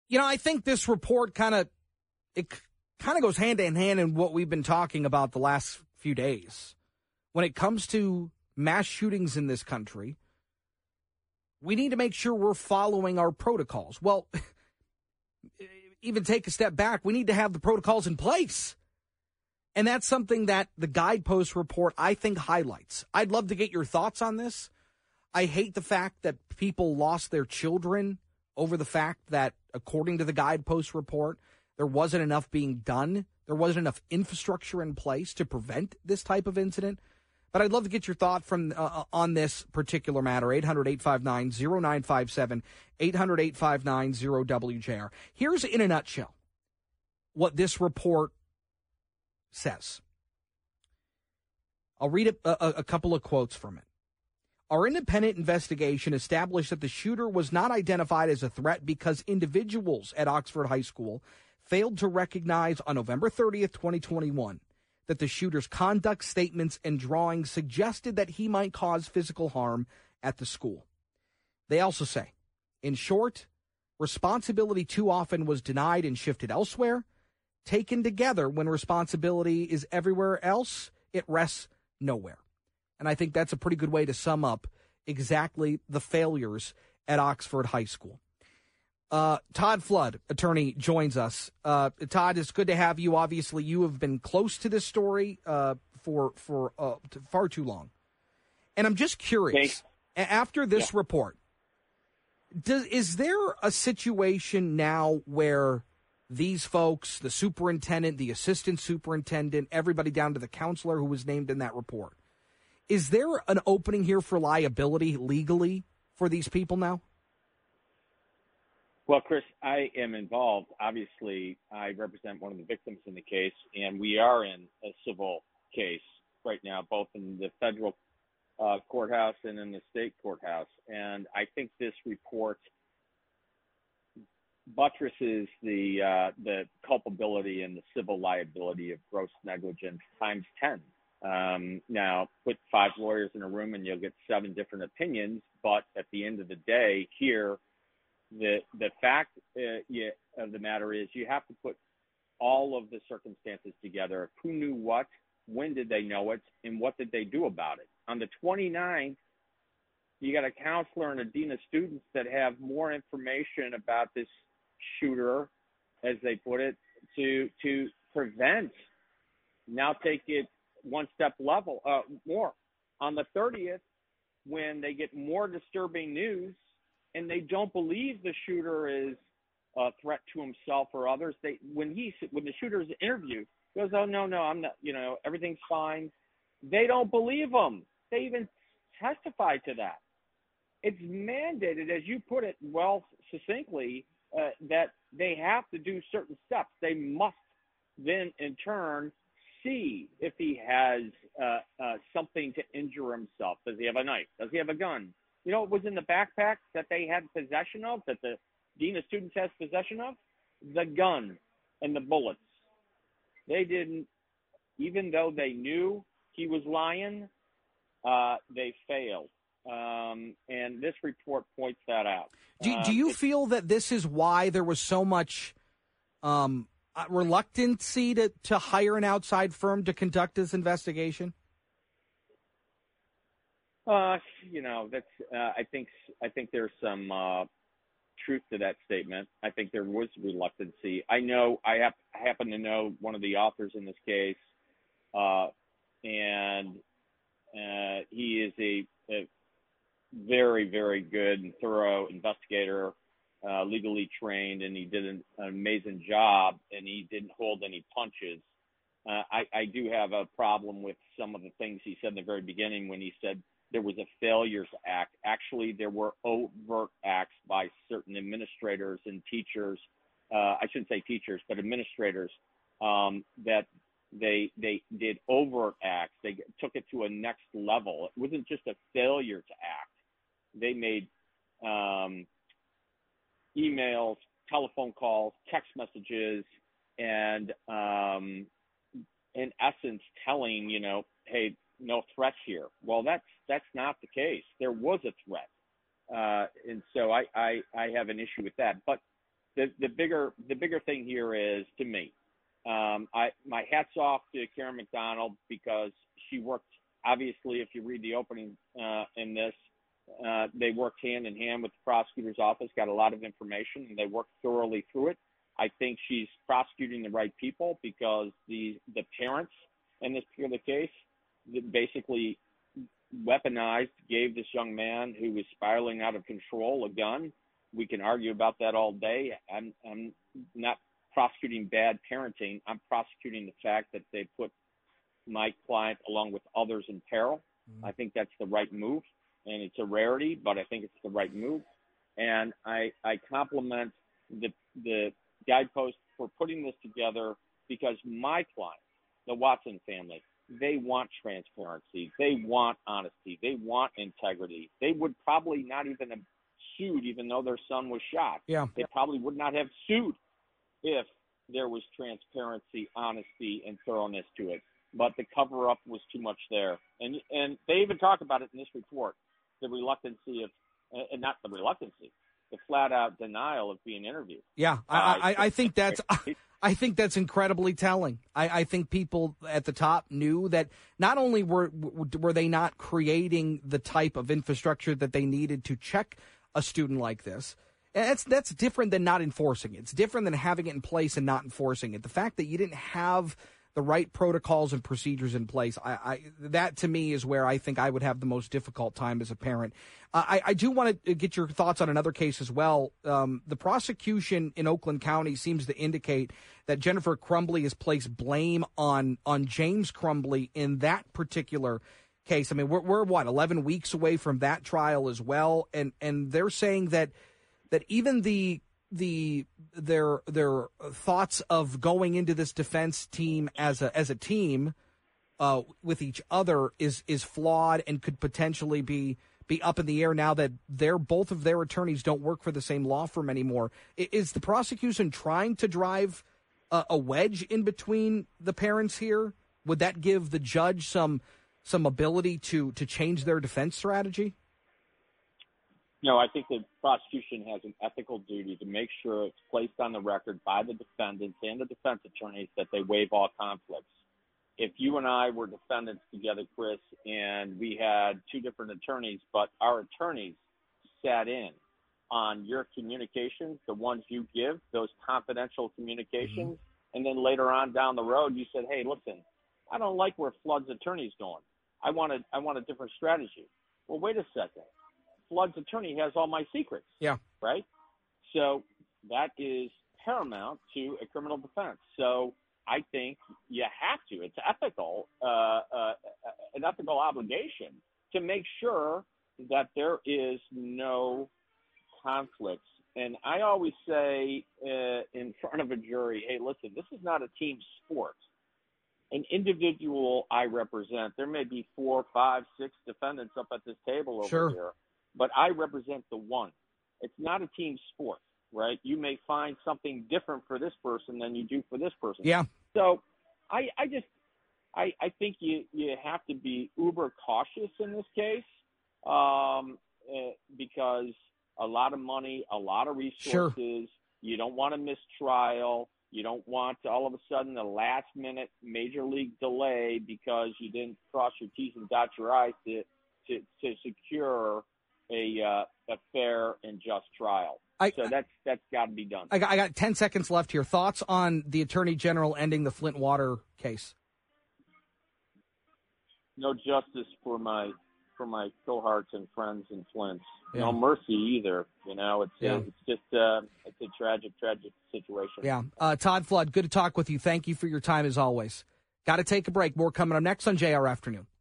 I think this report kind of goes hand in hand in what we've been talking about the last few days. When it comes to mass shootings in this country, we need to make sure we're following our protocols. Well, even take a step back, we need to have the protocols in place. And that's something that the Guidepost report, I think, highlights. I'd love to get your thoughts on this. I hate the fact that people lost their children over the fact that, according to the Guidepost report, there wasn't enough being done. There wasn't enough infrastructure in place to prevent this type of incident. But I'd love to get your thought from on this particular matter. 800-859-0957, 800-859-0WJR. Here's, in a nutshell, what this report says. I'll read a couple of quotes from it. Our independent investigation established that the shooter was not identified as a threat because individuals at Oxford High School failed to recognize on November 30th, 2021, that the shooter's conduct, statements, and drawings suggested that he might cause physical harm at the school. They also say, in short, responsibility too often was denied and shifted elsewhere. Taken together, when responsibility is everywhere else, it rests nowhere. And I think that's a pretty good way to sum up exactly the failures at Oxford High School. Todd Flood, attorney, joins us. Todd, it's good to have you. Obviously, you have been close to this story for far too long. And I'm just curious, after this report, is there a situation now where these folks, the superintendent, the assistant superintendent, everybody down to the counselor who was named in that report, is there an opening here for liability legally for these people now? Well, Chris, I am involved. Obviously, I represent one of the victims in the case, and we are in a civil case right now, both in the federal courthouse and in the state courthouse. And I think this report buttresses the culpability and the civil liability of gross negligence times 10. Now, put 5 lawyers in a room and you'll get 7 different opinions. But at the end of the day, here, the fact of the matter is you have to put all of the circumstances together. Who knew what? When did they know it? And what did they do about it? On the 29th, you got a counselor and a dean of students that have more information about this shooter, as they put it, to prevent. Now take it one step level more. On the 30th, when they get more disturbing news and they don't believe the shooter is a threat to himself or others, when the shooter is interviewed, he goes, "Oh no, I'm not. Everything's fine." They don't believe him. They even testify to that. It's mandated, as you put it well succinctly, that they have to do certain steps. They must then, in turn, see if he has something to injure himself. Does he have a knife? Does he have a gun? It was in the backpack that they had possession of, that the dean of students has possession of? The gun and the bullets. They didn't, even though they knew he was lying, they failed. And this report points that out. Do you feel that this is why there was so much reluctancy to hire an outside firm to conduct this investigation? That's. I think there's some truth to that statement. I think there was reluctancy. I know. I happen to know one of the authors in this case, and he is a very, very good and thorough investigator, legally trained, and he did an amazing job, and he didn't hold any punches. I do have a problem with some of the things he said in the very beginning when he said there was a failures act. Actually, there were overt acts by certain administrators and teachers. I shouldn't say teachers, but administrators, that they did overt acts. They took it to a next level. It wasn't just a failure to act. They made emails, telephone calls, text messages, and in essence telling, hey, no threats here. Well, that's not the case. There was a threat. And so I have an issue with that. But the bigger thing here is, to me, my hat's off to Karen McDonald, because she worked, obviously, if you read the opening in this, they worked hand in hand with the prosecutor's office, got a lot of information, and they worked thoroughly through it. I think she's prosecuting the right people, because the parents in this particular case basically weaponized, gave this young man who was spiraling out of control a gun. We can argue about that all day. I'm not prosecuting bad parenting. I'm prosecuting the fact that they put my client along with others in peril. I think that's the right move, and it's a rarity, but I think it's the right move. And I compliment the Guidepost for putting this together, because my client, the Watson family, they want transparency. They want honesty. They want integrity. They would probably not even have sued, even though their son was shot. Yeah. They probably would not have sued if there was transparency, honesty, and thoroughness to it. But the cover-up was too much there. And they even talk about it in this report, the reluctancy of, and not the reluctancy, the flat-out denial of being interviewed. Yeah, I think that's I think that's incredibly telling. I think people at the top knew that not only were they not creating the type of infrastructure that they needed to check a student like this. And that's different than not enforcing it. It's different than having it in place and not enforcing it. The fact that you didn't have the right protocols and procedures in place, that to me is where I think I would have the most difficult time as a parent. I do want to get your thoughts on another case as well. The prosecution in Oakland County seems to indicate that Jennifer Crumbley has placed blame on James Crumbley in that particular case. I mean, we're 11 weeks away from that trial as well, and they're saying that even their thoughts of going into this defense team as a team with each other is flawed and could potentially be up in the air now that both of their attorneys don't work for the same law firm anymore. Is the prosecution trying to drive a wedge in between the parents here? Would that give the judge some ability to change their defense strategy? No, I think the prosecution has an ethical duty to make sure it's placed on the record by the defendants and the defense attorneys that they waive all conflicts. If you and I were defendants together, Chris, and we had two different attorneys, but our attorneys sat in on your communications, the ones you give, those confidential communications, and then later on down the road you said, hey, listen, I don't like where Flood's attorney's going. I want a different strategy. Well, wait a second. Flood's attorney has all my secrets. Yeah. Right? So that is paramount to a criminal defense. So I think you have to. It's ethical, an ethical obligation to make sure that there is no conflicts. And I always say in front of a jury, hey, listen, this is not a team sport. An individual I represent, there may be 4, 5, 6 defendants up at this table over here, but I represent the one. It's not a team sport, right? You may find something different for this person than you do for this person. Yeah. So I think you have to be uber cautious in this case because a lot of money, a lot of resources. You don't want a mistrial. You don't want all of a sudden a last-minute major league delay because you didn't cross your T's and dot your I's to secure a fair and just trial. So that's got to be done. I got 10 seconds left here. Thoughts on the Attorney General ending the Flint water case? No justice for my cohorts and friends in Flint. Yeah. No mercy either. You know, it's just it's a tragic situation. Yeah. Todd Flood, good to talk with you. Thank you for your time as always. Got to take a break. More coming up next on JR Afternoon.